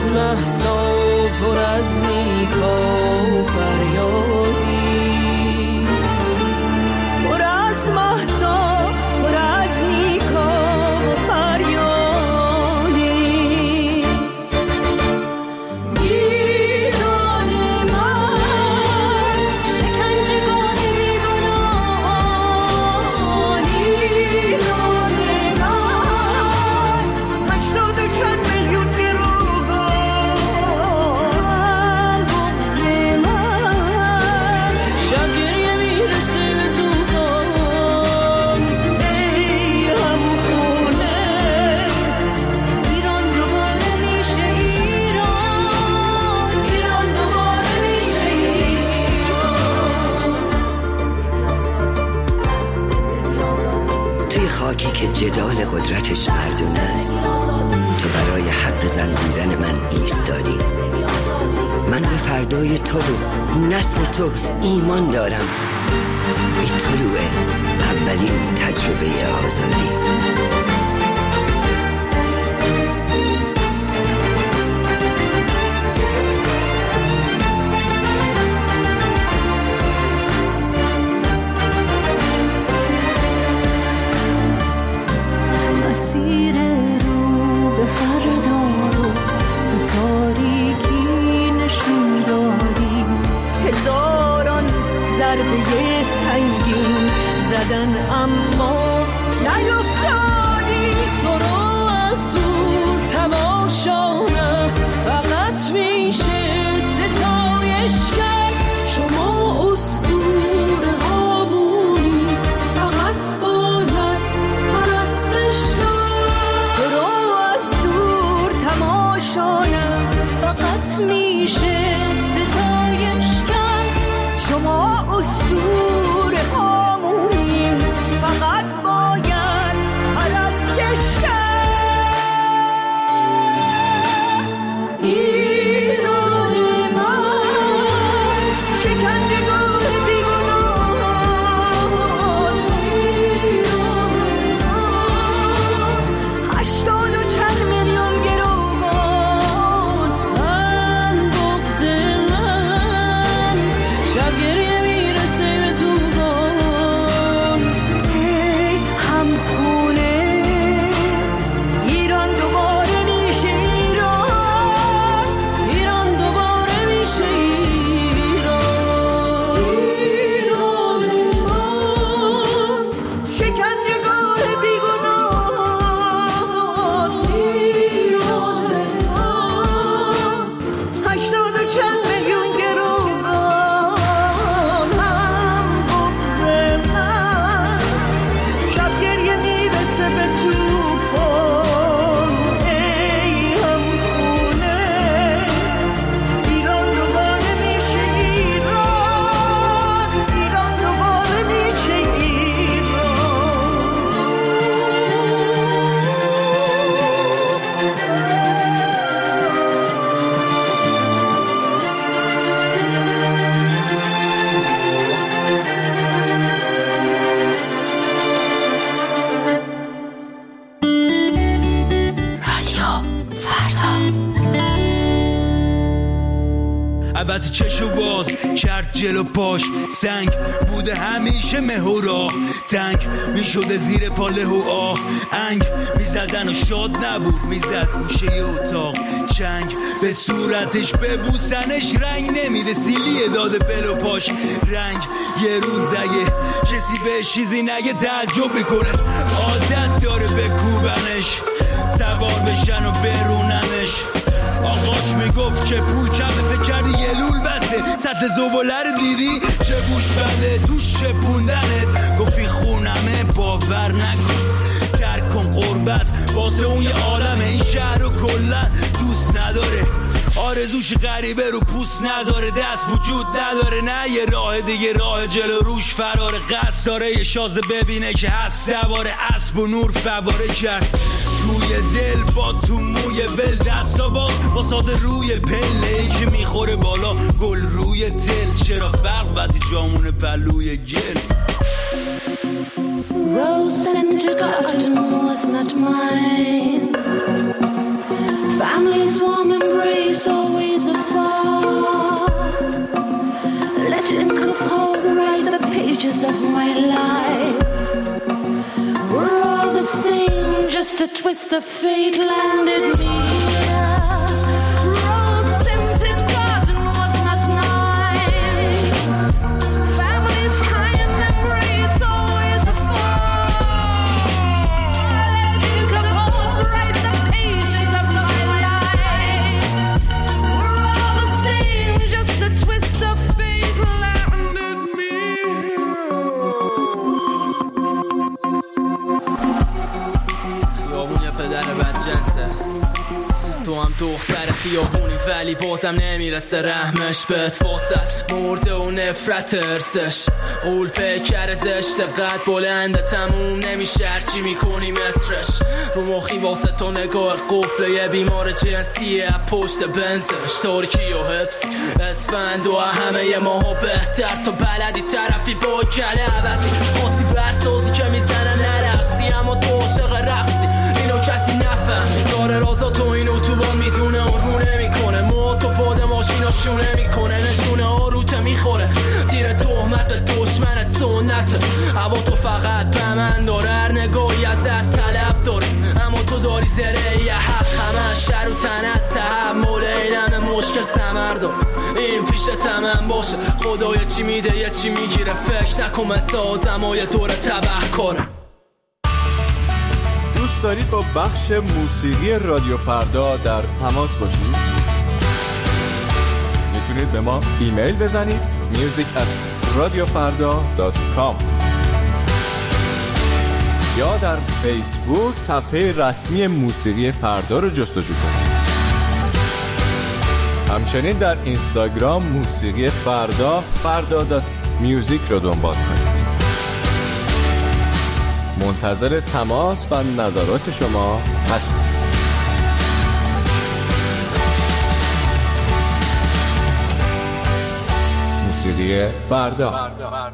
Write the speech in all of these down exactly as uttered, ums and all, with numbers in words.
مهسا پر از نیکا و فریادی، پر از مهسا پر از نیکا و فریادی. ایران من شکنجهگاه بیگناهان، ایران من هشتاد و چند میلیون گروگان، بغض من شب گریه میرسه به طوفان. ای همخونه ایران دوباره میشه ایران، ایران دوباره میشه ایران. توی خاکی که جدال قدرتش مردونه است، تو برای حق زن بودن من ایستادی. من به فردای تو و نسل تو ایمان دارم. ای طلوع اولین تجربه آزادی. مسیر رو به فردا رو تو تاریکی نشون دادی، هزاران ضربه سنگین زدن اما نیفتادی. تو رو از دور تماشا فقط میشه ستایش کرد، شما اسطوره هامونی فقط باید پرستش کرد. تو رو از دور تماشا فقط میشه ستایش کرد، شما اسطوره هامونی فقط باید پرستش کرد. ایران من شکنجهگاه بیگناهان، ایران من هشتاد و چند میلیون گروگان، من بغض من شب گریه میرسه به طوفان. ای همخونه ایران دوباره میشه ایران، ایران دوباره میشه ایران. ایران من شکنجهگاه بیگناهان، ایران من هشتاد و چند میلیون گروگان، هم بغض من شب گریه میرسه به طوفان. ای همخونه ایران دوباره میشه ایران، ایران دوباره میشه البته چشو باز کرد جلو پاش، سنگ بوده همیشه مه و راه، تنگ میشده زیر پاله و آه، انگ میزدن و شاد نبود میزد گوشه اتاق، چنگ به صورتش ببوسنش رنگ نمیده، سیلیه داده بل و پاش رنگ. یه روز اگه کسی به چیزی نگه تعجب میکنه، عادت داره بکوبنش، سوار بشن و بروننش. آقاش میگفت که پول کمه، فکر کردی یه لول بسته، سطح زباله رو دیدی چه بوش بده توش چپوندنت، گفتی خونمه باور نکن، درک کن قربت واسه اون یه عالمه، این شهر رو کلن دوست نداره، آرزوش غریبه رو پوست نداره، دست وجود نداره، نه یه راه دیگه راه جلو روش فراره، قصد داره یه شازده ببینه که هست سواره اسب و نور فواره کرد توی دل با تو موی ول، دستا باز با ساده روی پله ای که میخوره بالا گل روی تل، چرا فرق وقتی جامون پلوی گل. Rose sent to garden was not mine, family's warm embrace memories always afar. Let ink of hope write the pages of my life. We're all the same, just a twist of fate landed me here. Rose-scented garden was not mine. Family's kind embrace always afar. Let ink of hope write the pages of my life. We're all the same, just a twist of fate landed me خیابون یه پدر بدجنسه، تو هم دختر خیابونی ولی بازم نمیرسه رحمش بهت. فاصل مرده و نفرت ارسش قول پیکر زشت قد بلنده تموم نمیشه هرچی میکنی مترش. رو مخی واسه تو نگاه قفله یه بیمار جنسیه پشت بنزش. تارکی و حفظ اسفند و همه ی ماها بهتر تا بلدی طرفی با کله عوضی خاصی برسازی که میزنه نرخصی اما تو عاشق رقصی. اینو کسی نفهمی داره رازا تو اینو تو با میدونه و رو نمیکنه. ما تو باد ماشینا شونه میکنه نشونه آروته میخوره زیر تهمت به دشمن سنت. هوا تو فقط به من داره هر نگاهی ازت طلب داره اما تو داری زره یه حق همه شر و تنت تحمل اینم مشکل سمر دار. این پیش تمام باشه خدای چی میده یه چی میگیره فکر نکن مثل آدمای دور تبه کاره. دوست دارید با بخش موسیقی رادیو فردا در تماس باشید؟ میتونید به ما ایمیل بزنید music at radiofarda dot com یا در فیسبوک صفحه رسمی موسیقی فردا رو جستجو کنید. همچنین در اینستاگرام موسیقی فردا فردا دات میوزیک رو دنبال کنید. منتظر تماس و نظرات شما هستیم. موسیقی فردا.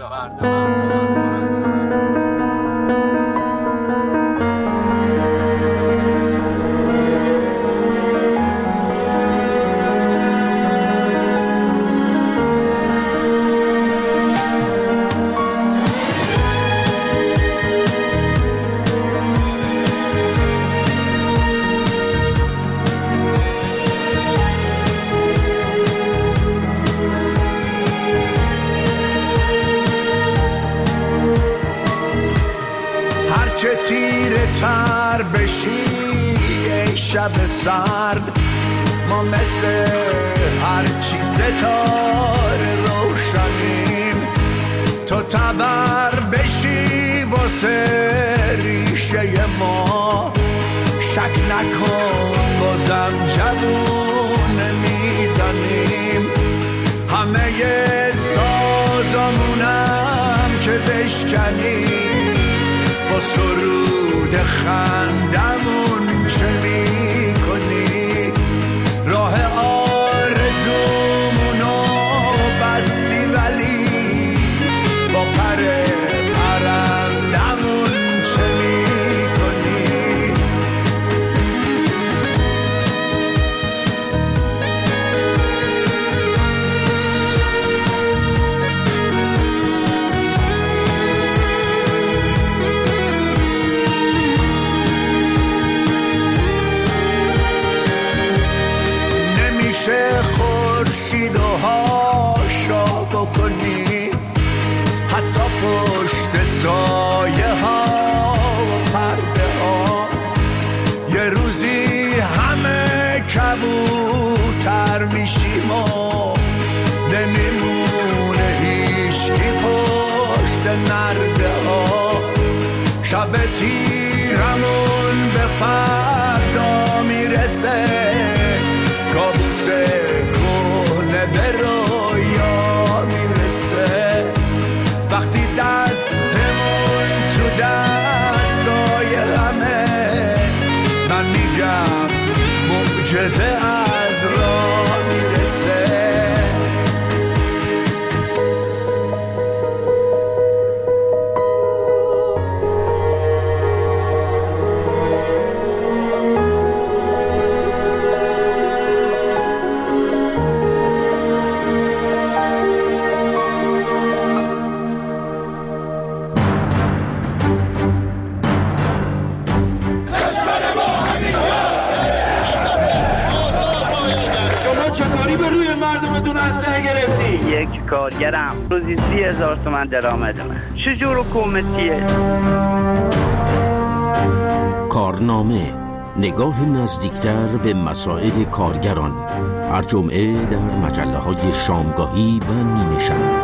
چه تیره تر بشی ای شب سرد ما مثل هرچی ستاره روشنیم. تو تبر بشی واسه ریشه ما شک نکن بازم جوون میزنیم. همه سازمونم که بشکنیم با سرود خندمون چه می کنی. راه آرزومونو بستی ولی با پر پرندمون چه می کنی. خورشید و هاشا بکنی حتی پشت سایه ها و پرده ها. یه روزی همه کبوتر میشیم و نمیمونه هیچکی پشت نرده ها. شب تیرمون به فردا میرسه کابوس کنه به رویا میرسه. وقتی دستمون تو دستای همه من میگم معجزه از راه میرسه. مردمتون اسلحه گرفتی؟ یک کارگرم روزی سی هزار تومن درآمدمه. چجور حکومتیه؟ کارنامه، نگاه نزدیکتر به مسائل کارگران، هر جمعه در مجله های شامگاهی و نیمه شب.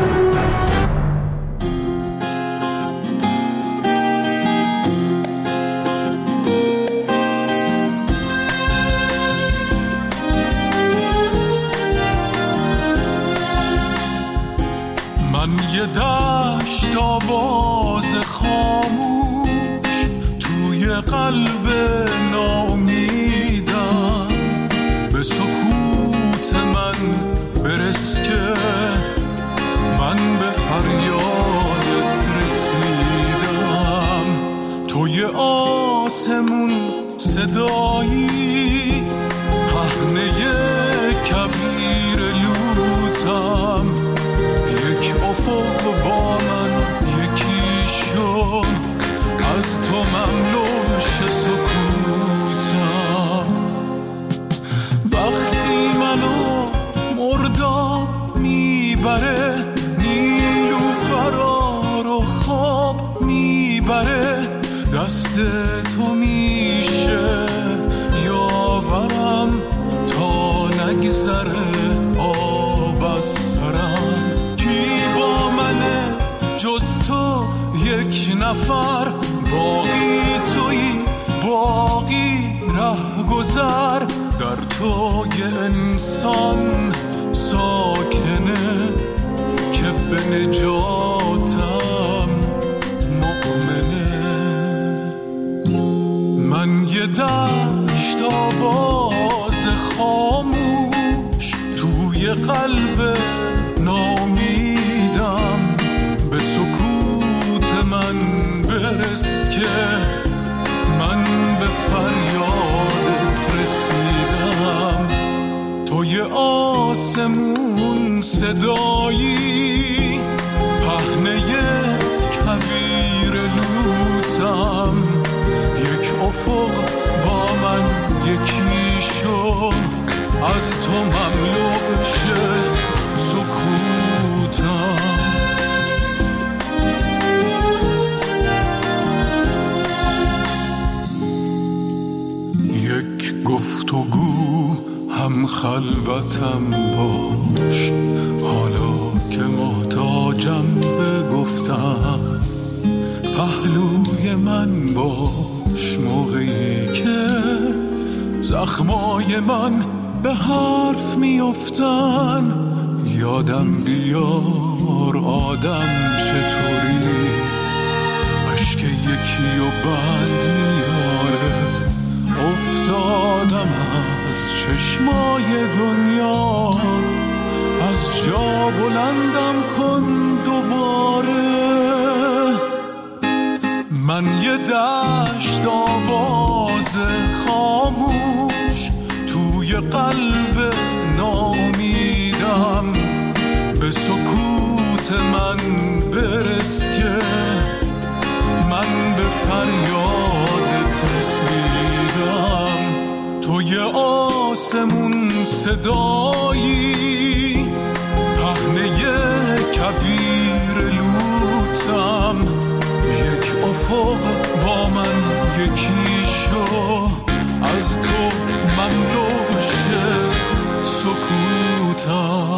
من یه دشت آواز خاموش توی قلب ناامیدم، به سکوت من برس که من به فریادت رسیدم. توی آسمون صدایی پهنه کویر لوتم، یک افق با من یکی شد، از تو مملوش سکوتم. وقتی منو مرداب میبره، نیلوفرا رو خواب میبره، دست تو میشه یاورم تا نگذره آب از سرم. کی با منه جز تو یک نفر، باقی تویی باقی ره گذر، در تو یه انسان ساکنه که به نجاتم مؤمنه. من یه دشت آواز خاموش توی قلب نامیدم، به سکوت من برس که من به فریادت رسیدم. توی آسمون صدایی پهنه کویر لوتم، یک افق با من یکی شد، از تو مملو شه سکوتم. یک گفتگو هم خلوتم باش، حالا که محتاجم به گفتم، پهلوی من باش موقعی که زخمای من به حرف میافتن. یادم بیار آدم چطوری عشق یکی و بند میاره. افتادم از چشمای دنیا، از جا بلندم کن دوباره. من یه دشت آواز خاموش توی قلب نامیدم، به سکوت من برس که من به فریادت رسیدم. توی آسمون صدایی پهنه کویر لوتم، یک افق با من یکی شو، از تو مملو شه سکوتم.